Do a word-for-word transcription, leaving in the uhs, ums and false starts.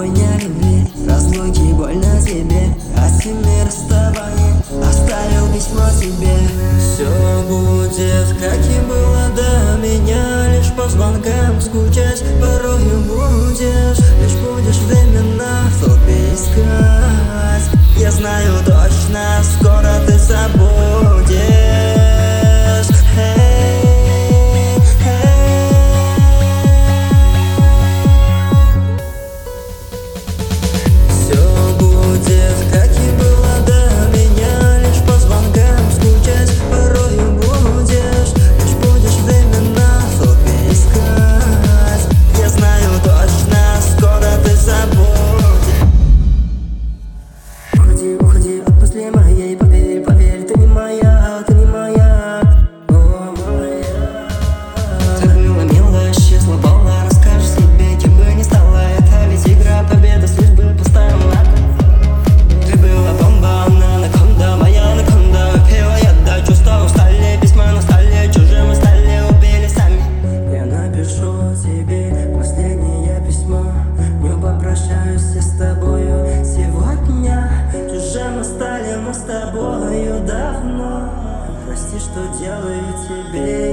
тобой не любви, разлуки больно тебе, а семь расставаний оставил письмо тебе. Все будет, как и было до меня, лишь по звонкам скучать порою будешь, лишь будешь временно в толпе искать. Я знаю точно, скоро ты забудешь. Hey, hey. Все будет, как и было до меня, лишь по звонкам скучать порою будешь, лишь будешь временно в толпе искать. Я знаю точно, скоро ты забудешь. Уходи, уходи от мысли моей, поверь, поверь, ты не моя, ты не моя, о, моя. Так мило, мило, исчезла была, расскажешь себе, кем бы ни стала. Это ведь игра, победа судьбы поставила. Ты была бомба, она анаконда, моя анаконда. Выпила я до чувства, устали, письма на столе, чужие мы стали, убили сами. Я напишу тебе последнее письмо, не попрощаюсь я с тобою сегодня. Чужим мы стали мы с тобою давно. Прости, что делаю тебе